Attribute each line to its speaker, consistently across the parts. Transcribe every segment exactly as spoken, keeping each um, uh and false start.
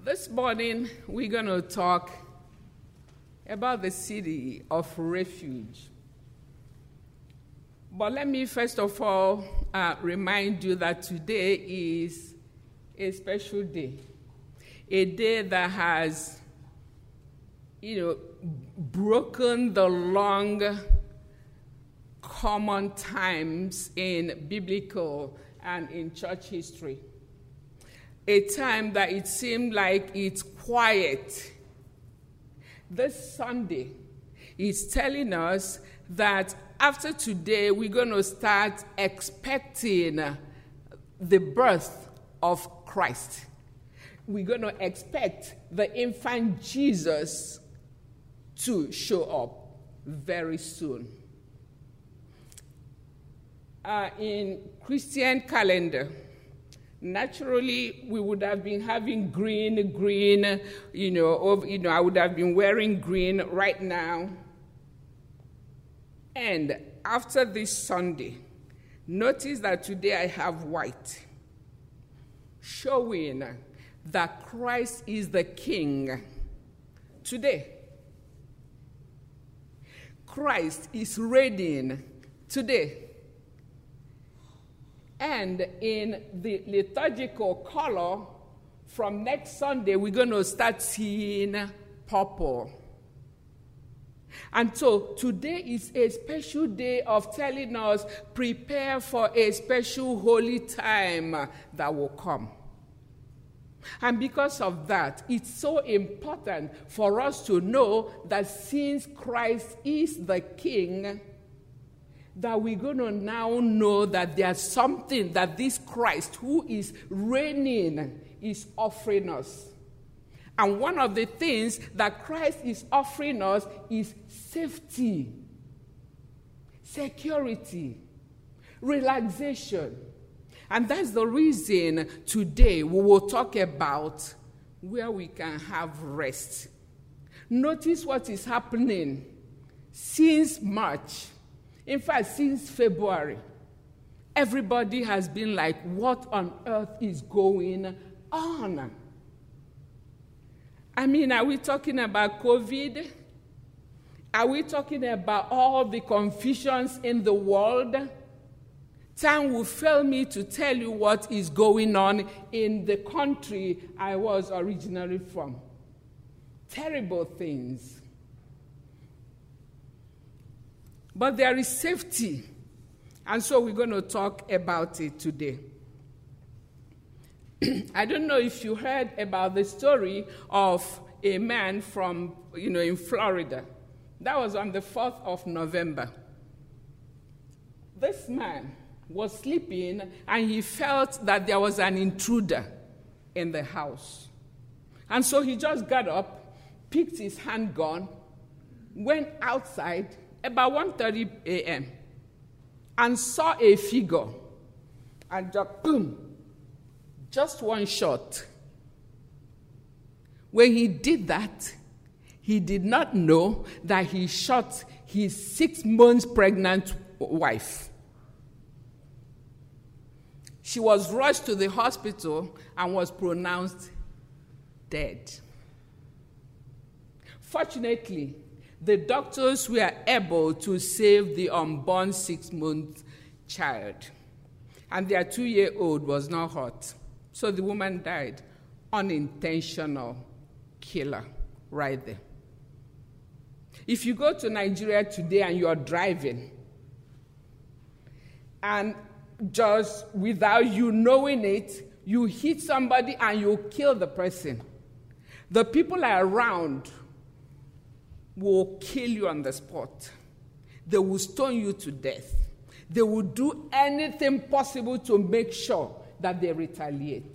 Speaker 1: This morning, we're going to talk about the city of refuge. But let me first of all uh, remind you that today is a special day, a day that has, you know, broken the long common times in biblical and in church history. A time that it seemed like it's quiet. This Sunday is telling us that after today, we're going to start expecting the birth of Christ. We're going to expect the infant Jesus to show up very soon. Uh, in Christian calendar, naturally, we would have been having green, green, you know, over, you know, I would have been wearing green right now. And after this Sunday, notice that today I have white, showing that Christ is the King. Today, Christ is reigning today. And in the liturgical color, from next Sunday, we're going to start seeing purple. And so today is a special day of telling us, prepare for a special holy time that will come. And because of that, it's so important for us to know that since Christ is the King, that we're going to now know that there's something that this Christ who is reigning is offering us. And one of the things that Christ is offering us is safety, security, relaxation. And that's the reason today we will talk about where we can have rest. Notice what is happening since March. In fact, since February, everybody has been like, what on earth is going on? I mean, are we talking about COVID? Are we talking about all the confusions in the world? Time will fail me to tell you what is going on in the country I was originally from. Terrible things. But there is safety, and so we're going to talk about it today. I don't know if you heard about the story of a man from, you know, in Florida. That was on the fourth of November. This man was sleeping, and he felt that there was an intruder in the house. And so he just got up, picked his handgun, went outside, about one thirty a.m., and saw a figure, and just boom, just one shot. When he did that, he did not know that he shot his six months pregnant wife. She was rushed to the hospital and was pronounced dead. Fortunately, the doctors were able to save the unborn six-month child. And their two-year-old was not hurt. So the woman died. Unintentional killer right there. If you go to Nigeria today and you're driving, and just without you knowing it, you hit somebody and you kill the person, the people around will kill you on the spot. They will stone you to death. They will do anything possible to make sure that they retaliate.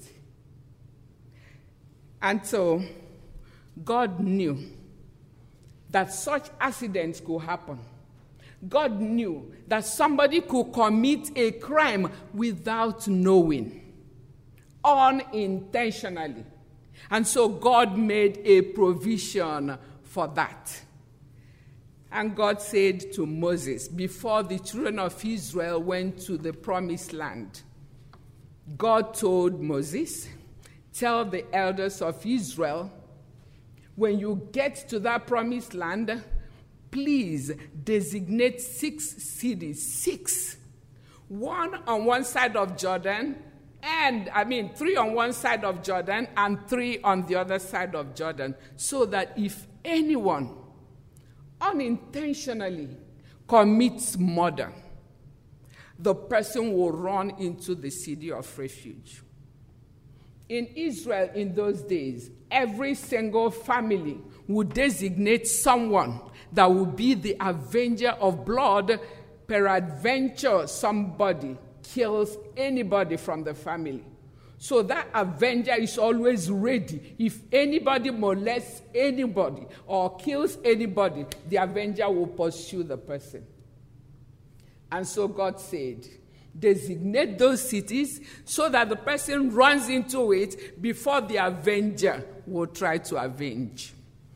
Speaker 1: And so, God knew that such accidents could happen. God knew that somebody could commit a crime without knowing, unintentionally. And so God made a provision for that. And God said to Moses, before the children of Israel went to the promised land, God told Moses, tell the elders of Israel, when you get to that promised land, please designate six cities, six. One on one side of Jordan, and, I mean, three on one side of Jordan and three on the other side of Jordan, so that if anyone unintentionally commits murder, the person will run into the city of refuge. In Israel in those days, every single family would designate someone that would be the avenger of blood. Peradventure, somebody kills anybody from the family. So that avenger is always ready. If anybody molests anybody or kills anybody, the avenger will pursue the person. And so God said, designate those cities so that the person runs into it before the avenger will try to avenge.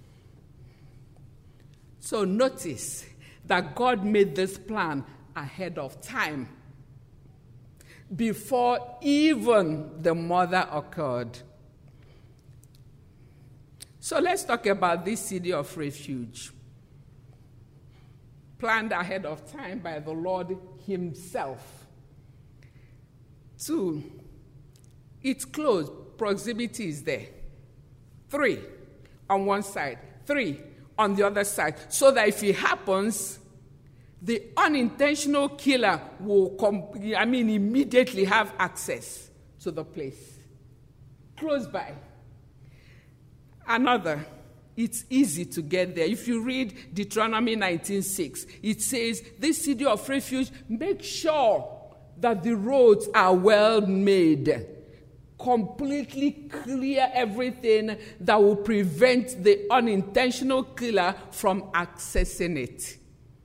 Speaker 1: So notice that God made this plan ahead of time, before even the murder occurred. So let's talk about this city of refuge, planned ahead of time by the Lord himself. Two, it's close, proximity is there. Three, on one side. Three, on the other side. So that if it happens, the unintentional killer will, com- I mean, immediately have access to the place. Close by. Another, it's easy to get there. If you read Deuteronomy nineteen six, it says, this city of refuge, make sure that the roads are well made. Completely clear everything that will prevent the unintentional killer from accessing it.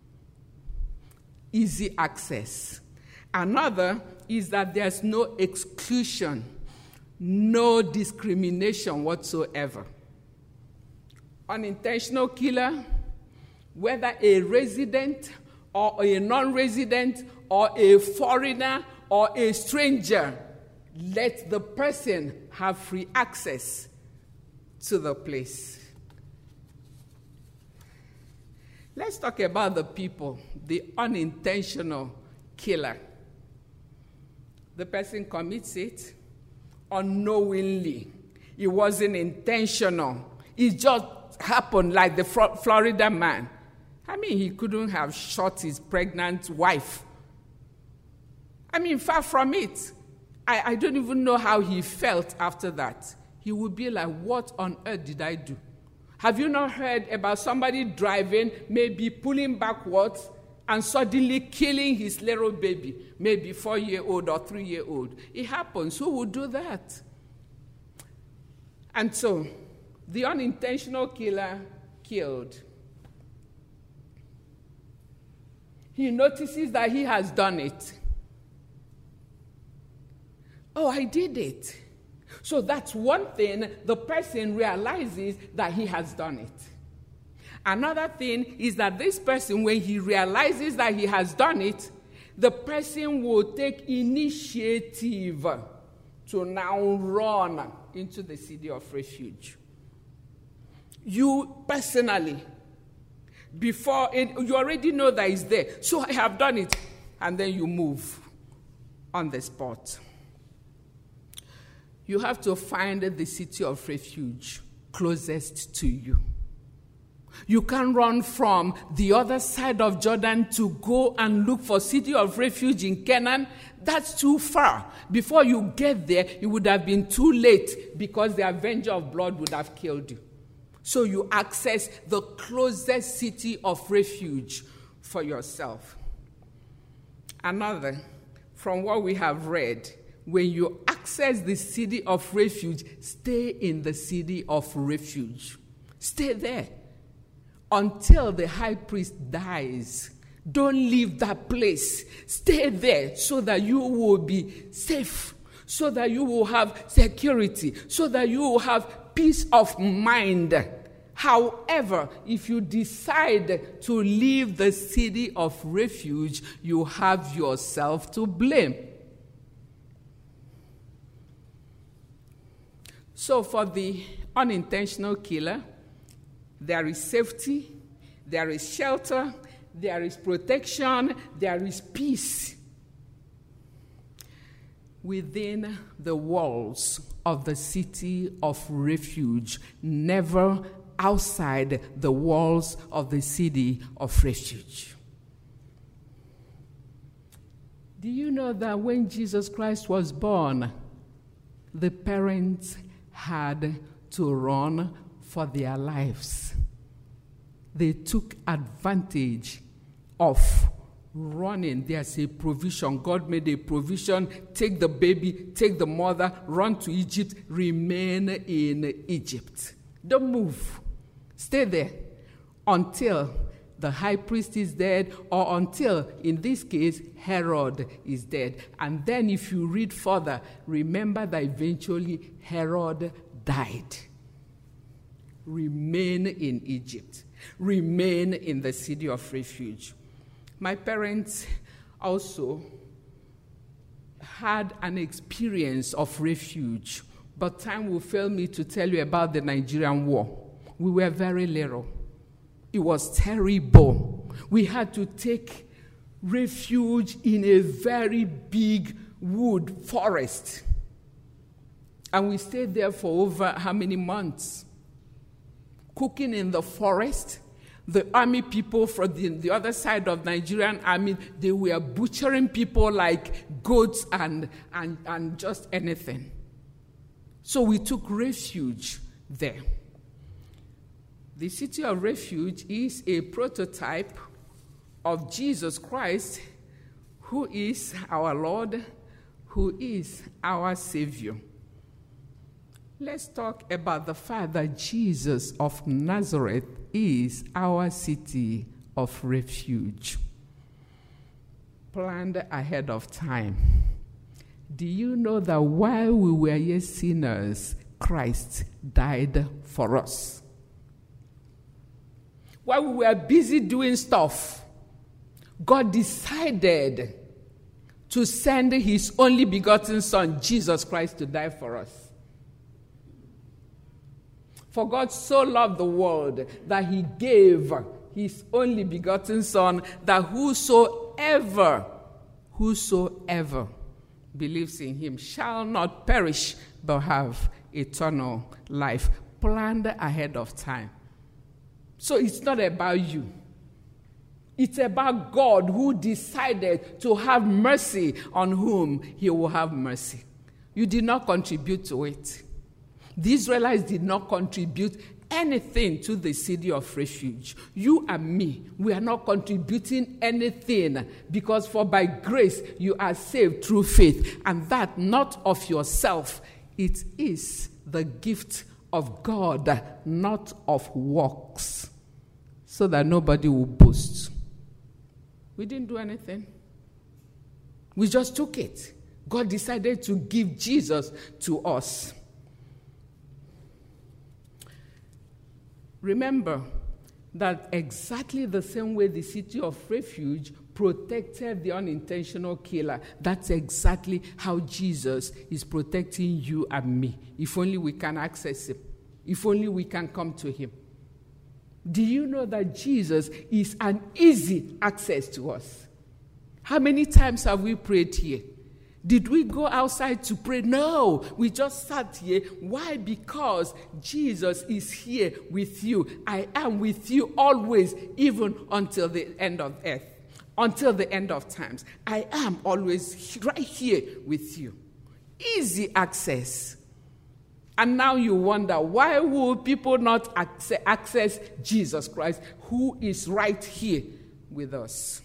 Speaker 1: Easy access. Another is that there's no exclusion, no discrimination whatsoever. Unintentional killer, whether a resident or a non-resident or a foreigner or a stranger, let the person have free access to the place. Let's talk about the people, the unintentional killer. The person commits it unknowingly. It wasn't intentional. It just happened like the Florida man. I mean, he couldn't have shot his pregnant wife. I mean, far from it. I, I don't even know how he felt after that. He would be like, what on earth did I do? Have you not heard about somebody driving, maybe pulling backwards, and suddenly killing his little baby, maybe four-year-old or three-year-old? It happens. Who would do that? And so, the unintentional killer killed. He notices that he has done it. Oh, I did it. So that's one thing, the person realizes that he has done it. Another thing is that this person, when he realizes that he has done it, the person will take initiative to now run into the city of refuge. You personally, before, it, you already know that it's there. So I have done it. And then you move on the spot. You have to find the city of refuge closest to you. You can't run from the other side of Jordan to go and look for city of refuge in Canaan. That's too far. Before you get there, it would have been too late because the avenger of blood would have killed you. So you access the closest city of refuge for yourself. Another, from what we have read, when you access the city of refuge, stay in the city of refuge. Stay there until the high priest dies. Don't leave that place. Stay there so that you will be safe, so that you will have security, so that you will have peace of mind. However, if you decide to leave the city of refuge, you have yourself to blame. So for the unintentional killer, there is safety, there is shelter, there is protection, there is peace within the walls of the city of refuge, never outside the walls of the city of refuge. Do you know that when Jesus Christ was born, the parents had to run for their lives? They took advantage of running. There's a provision. God made a provision. Take the baby, take the mother, run to Egypt, remain in Egypt. Don't move. Stay there until the high priest is dead, or until, in this case, Herod is dead. And then if you read further, remember that eventually Herod died. Remain in Egypt. Remain in the city of refuge. My parents also had an experience of refuge, but time will fail me to tell you about the Nigerian war. We were very little. It was terrible. We had to take refuge in a very big wood forest. And we stayed there for over how many months? Cooking in the forest. The army people from the, the other side of Nigerian army, they were butchering people like goats and, and, and just anything. So we took refuge there. The city of refuge is a prototype of Jesus Christ, who is our Lord, who is our Savior. Let's talk about the fact that Jesus of Nazareth is our city of refuge, planned ahead of time. Do you know that while we were yet sinners, Christ died for us? While we were busy doing stuff, God decided to send his only begotten Son, Jesus Christ, to die for us. For God so loved the world that he gave his only begotten Son, that whosoever, whosoever believes in him shall not perish, but have eternal life, planned ahead of time. So it's not about you. It's about God, who decided to have mercy on whom he will have mercy. You did not contribute to it. The Israelites did not contribute anything to the city of refuge. You and me, we are not contributing anything, because for by grace you are saved through faith, and that not of yourself. It is the gift of God, not of works, so that nobody will boast. We didn't do anything. We just took it. God decided to give Jesus to us. Remember that exactly the same way the city of refuge protected the unintentional killer, that's exactly how Jesus is protecting you and me. If only we can access him. If only we can come to him. Do you know that Jesus is an easy access to us? How many times have we prayed here? Did we go outside to pray? No, we just sat here. Why? Because Jesus is here with you. I am with you always, even until the end of earth, until the end of times. I am always right here with you. Easy access. And now you wonder, why will people not access Jesus Christ, who is right here with us?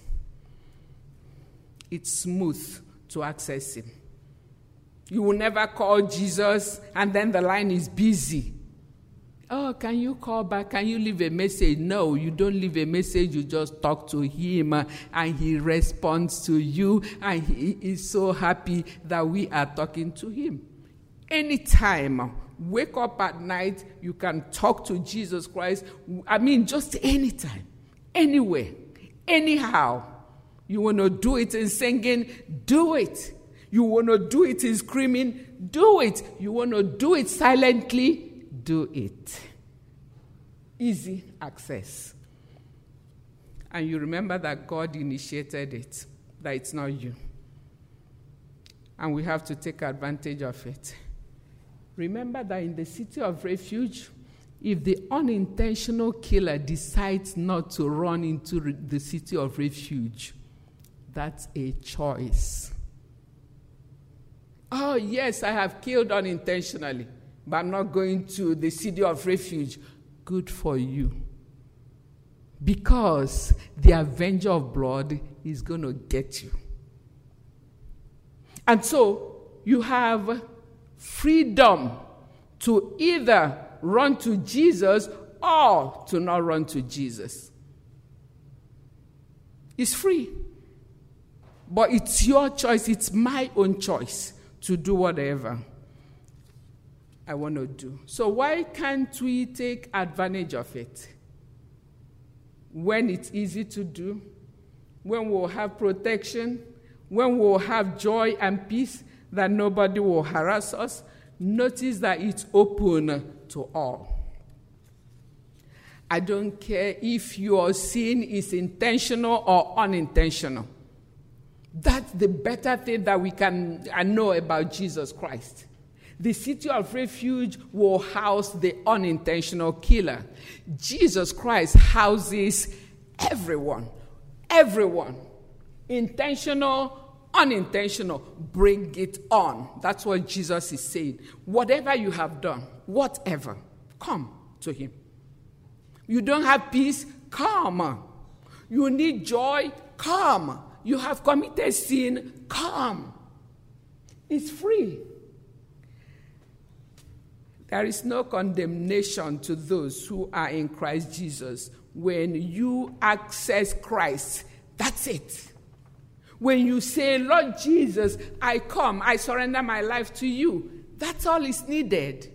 Speaker 1: It's smooth to access him. You will never call Jesus and then the line is busy. Oh, can you call back? Can you leave a message? No, you don't leave a message. You just talk to him uh, and he responds to you, and he is so happy that we are talking to him. Anytime, wake up at night, you can talk to Jesus Christ. I mean, just anytime, anywhere, anyhow. You want to do it in singing, do it. You want to do it in screaming, do it. You want to do it silently, do it. Easy access. And you remember that God initiated it, that it's not you. And we have to take advantage of it. Remember that in the city of refuge, if the unintentional killer decides not to run into re- the city of refuge, that's a choice. Oh, yes, I have killed unintentionally, but I'm not going to the city of refuge. Good for you. Because the avenger of blood is going to get you. And so you have freedom to either run to Jesus or to not run to Jesus. It's free. But it's your choice. It's my own choice to do whatever I want to do. So why can't we take advantage of it? When it's easy to do, when we'll have protection, when we'll have joy and peace, that nobody will harass us, notice that it's open to all. I don't care if your sin is intentional or unintentional. That's the better thing that we can know about Jesus Christ. The city of refuge will house the unintentional killer. Jesus Christ houses everyone. Everyone. Intentional, unintentional. Bring it on. That's what Jesus is saying. Whatever you have done, whatever, come to him. You don't have peace? Come. You need joy? Come. You have committed sin? Come. It's free. There is no condemnation to those who are in Christ Jesus. When you access Christ, that's it. When you say, Lord Jesus, I come, I surrender my life to you, that's all is needed.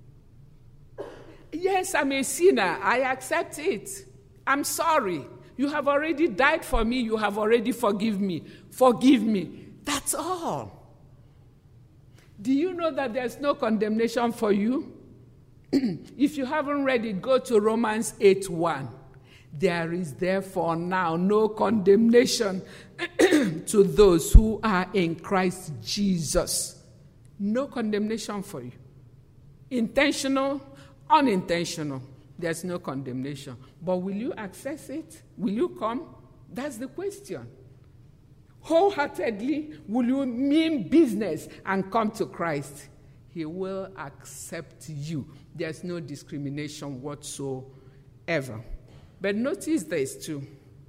Speaker 1: Yes, I'm a sinner. I accept it. I'm sorry. You have already died for me. You have already forgiven me. Forgive me. That's all. Do you know that there's no condemnation for you? If you haven't read it, go to Romans eight one. There is therefore now no condemnation to those who are in Christ Jesus. No condemnation for you. Intentional, unintentional, there's no condemnation. But will you access it? Will you come? That's the question. Wholeheartedly, will you mean business and come to Christ? He will accept you. There's no discrimination whatsoever. But notice this too,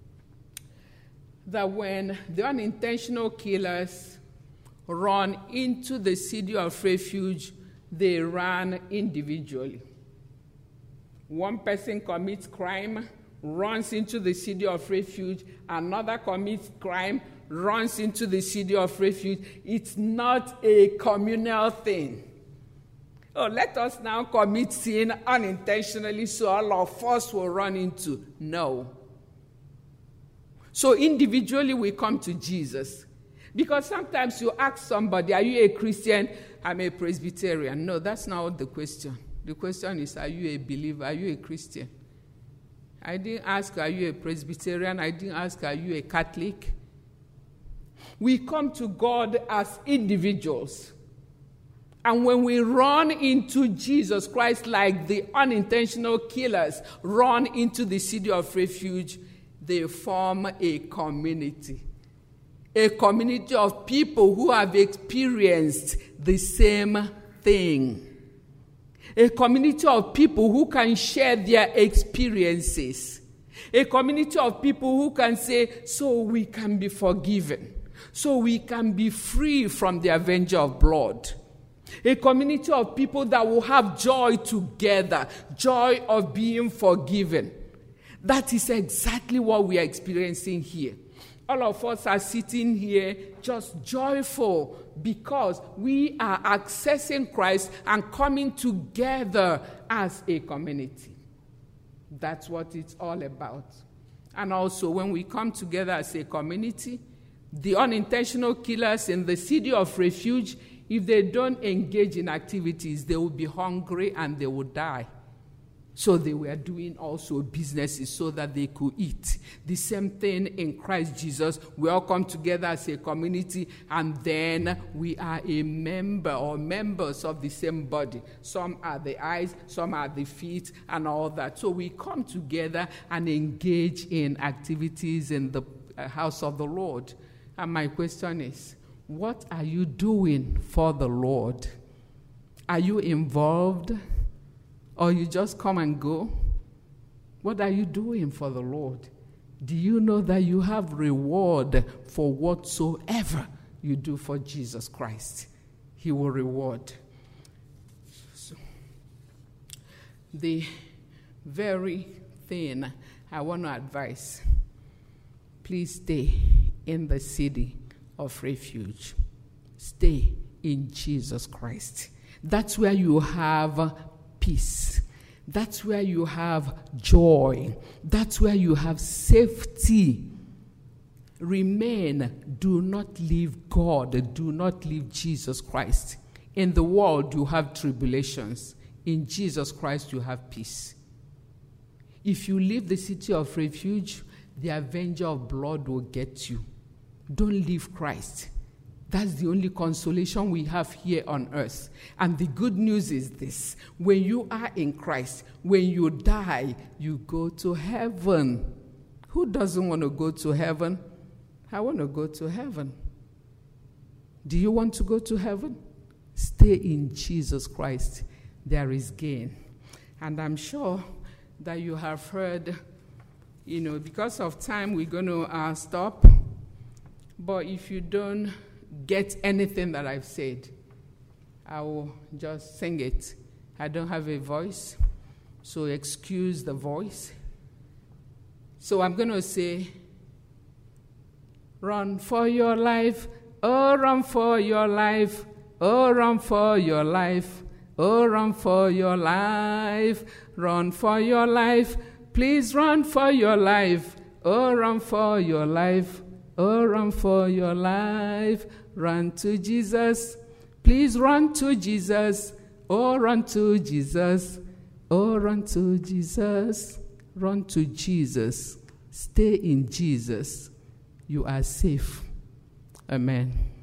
Speaker 1: that when the unintentional killers run into the city of refuge, they ran individually. One person commits crime, runs into the city of refuge. Another commits crime, runs into the city of refuge. It's not a communal thing. Oh, let us now commit sin unintentionally so all of us will run into. No. So individually we come to Jesus. Because sometimes you ask somebody, are you a Christian? I'm a Presbyterian. No, that's not the question. The question is, are you a believer? Are you a Christian? I didn't ask, are you a Presbyterian? I didn't ask, are you a Catholic? We come to God as individuals. And when we run into Jesus Christ like the unintentional killers run into the city of refuge, they form a community. A community of people who have experienced the same thing. A community of people who can share their experiences. A community of people who can say, so we can be forgiven. So we can be free from the avenger of blood. A community of people that will have joy together, joy of being forgiven. That is exactly what we are experiencing here. All of us are sitting here just joyful because we are accessing Christ and coming together as a community. That's what it's all about. And also, when we come together as a community, the unintentional killers in the city of refuge If they don't engage in activities, they will be hungry and they will die. So they were doing also businesses so that they could eat. The same thing in Christ Jesus. We all come together as a community, and then we are a member or members of the same body. Some are the eyes, some are the feet, and all that. So we come together and engage in activities in the house of the Lord. And my question is, what are you doing for the Lord? Are you involved? Or you just come and go? What are you doing for the Lord? Do you know that you have reward for whatsoever you do for Jesus Christ? He will reward. So, the very thing I want to advise, please stay in the city of refuge. Stay in Jesus Christ. That's where you have peace. That's where you have joy. That's where you have safety. Remain. Do not leave God. Do not leave Jesus Christ. In the world, you have tribulations. In Jesus Christ, you have peace. If you leave the city of refuge, the avenger of blood will get you. Don't leave Christ. That's the only consolation we have here on earth. And the good news is this: when you are in Christ, when you die, you go to heaven. Who doesn't want to go to heaven? I want to go to heaven. Do you want to go to heaven? Stay in Jesus Christ. There is gain. And I'm sure that you have heard, you know, because of time, we're going to uh, stop. But if you don't get anything that I've said, I will just sing it. I don't have a voice, so excuse the voice. So I'm going to say, run for your life, oh, run for your life, oh, run for your life, oh, run for your life, run for your life, please run for your life, oh, run for your life, oh, run for your life. Run to Jesus. Please run to Jesus. Oh, run to Jesus. Oh, run to Jesus. Run to Jesus. Stay in Jesus. You are safe. Amen.